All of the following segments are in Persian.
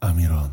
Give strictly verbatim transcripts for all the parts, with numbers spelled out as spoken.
امیران.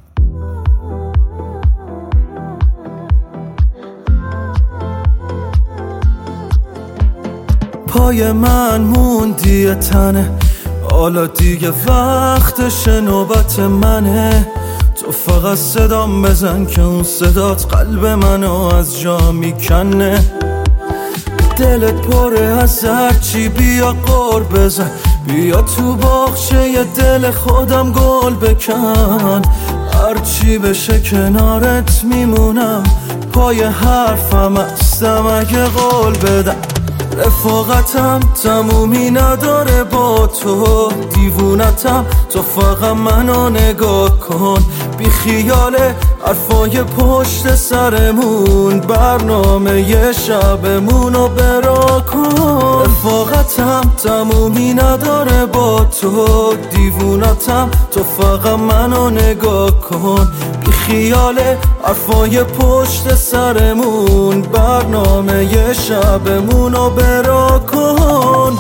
پای من موندی تنه، حالا دیگه وقتش نوبت منه. تو فقط صدام بزن که اون صدات قلب منو از جا میکنه. دلت پره از هرچی، بیا قور بزن، بیا تو باغچه ی دل خودم گل بکن. هرچی بشه کنارت میمونم، پای حرفم هستم اگه قول بدم. رفاقتم تمومی نداره با تو، دیوونتم تو فقط منو نگاه کن. بی خیال حرفای پشت سرمون، برنامه ی شبمونو برا کن. رفاقتم تمومی نداره با تو، دیوونتم تو فقط منو نگاه کن. بی خیال حرفای پشت سرمون، برنامه ی شبمونو برا کن.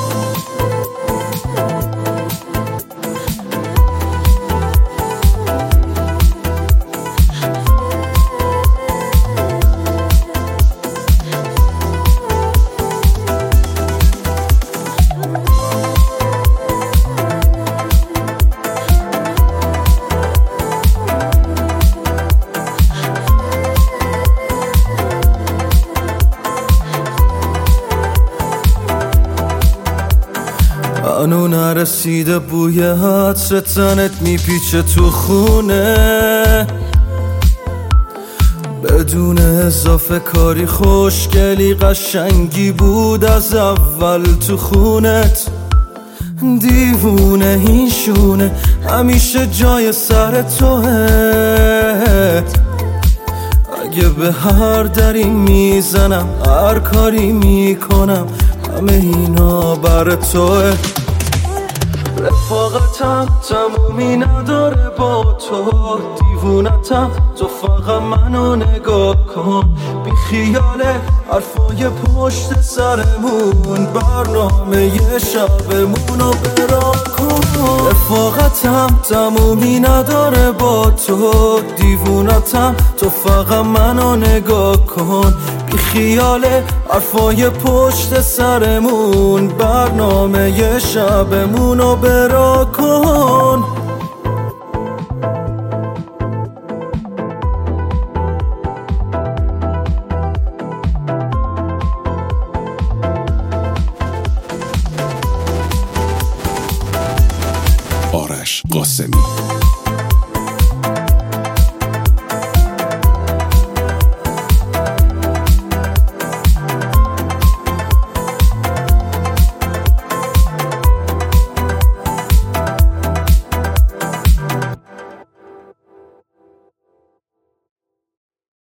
هنو نرسیده بوی عطر تنت میپیچه تو خونه، بدون اضافه کاری خوشگلی قشنگی بود از اول تو خونت. دیوونه این شونه همیشه جای سر توه. اگه به هر دری میزنم، هر کاری میکنم، همه اینا بر توه. رفاقتم تمومی نداره با تو، دیوونتم تو فقط منو نگاه کن. بی خیال حرفای پشت سرمون، برنامه ی شبمونو برا کن. رفاقتم تمومی نداره با تو، دیوونتم تو فقط منو نگاه کن. بی خیال حرفای پشت سرمون، برنامه ی شبمونو برا کن.